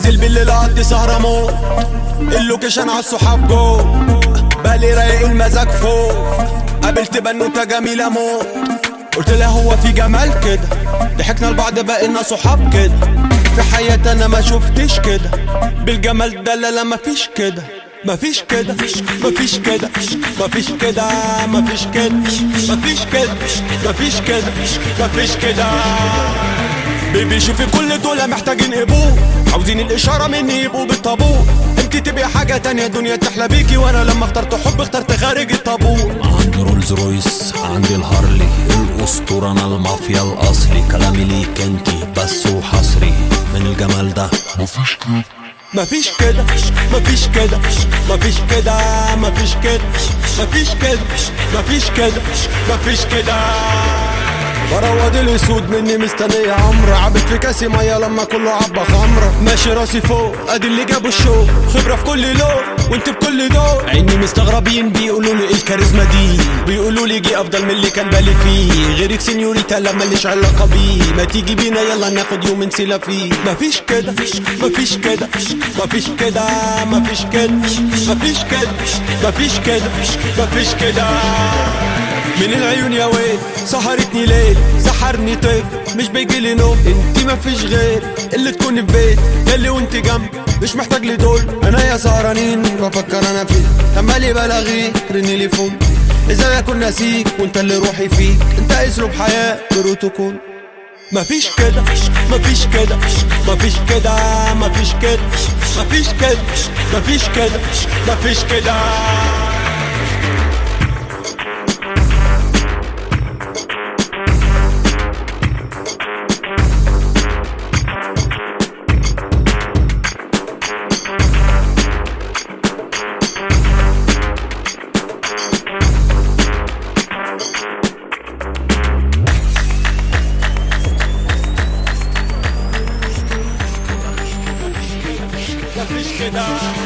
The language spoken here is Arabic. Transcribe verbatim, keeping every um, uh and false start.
نازل بالليل اقضي سهرة موت، اللوكيشن عالصحاب جو، بالي رايق المزاج فوق، قابلت بنوتة جميلة موت، قلت لها هو في جمال كده، ضحكنا لبعض بقينا صحاب كده، في حياتي انا ما شفتش كده، بالجمال ده لا لا مفيش كده، مفيش كده مفيش كده مفيش كده مفيش كده مفيش كده مفيش كده مفيش كده. بيبي شوفي كل دول محتاجين قبول، عاوزين الاشاره مني يبقوا بالطابور، انت تبقي حاجه تانية دنيا تحلى بيكي، وانا لما اخترت حب اخترت خارج الطابور. عندي رولز رويس، عندي الهارلي الاسطوره، انا المافيا الاصلي، كلامي ليك انتي بس وحصري، من الجمال ده مفيش كده مفيش كده مفيش كده مفيش كده مفيش كده مفيش كده مفيش كده مفيش كده. بروض الاسود مني مستنية عمرة، عبت في كاسي مية لما كله عبى خمرة، ماشي راسي فوق ادي اللي جابوا الشو، خبرة في كل لون وانت بكل دور، عيني مستغربين بيقولوا لي ايه الكاريزما دي، بيقولوا لي جي افضل من اللي كان بالي فيه، غيرك سينيوريتا لما ليش علاقة بيه، ما تيجي بينا يلا ناخد يوم نسيلا فيه. مفيش كده مفيش كده مفيش كده مفيش كده مفيش كده مفيش كده مفيش كده. من العيون يا ويل سهرتني ليل، سحرني طيف مش بيجيلي نوم، انتي مفيش غير اللي تكون في بيت ياللي وانتي جنبي، مش محتاج لي دول انا يا سهرانين بفكر انا فيك، عمالي بلاغيك رني لي فوق، ازاي اكون ناسيك وانت اللي روحي فيك، انت اسلوب حياة بروتوكول. مفيش كده مفيش كده مفيش كده مفيش كده مفيش كده مفيش كده مفيش كده. مفيش كده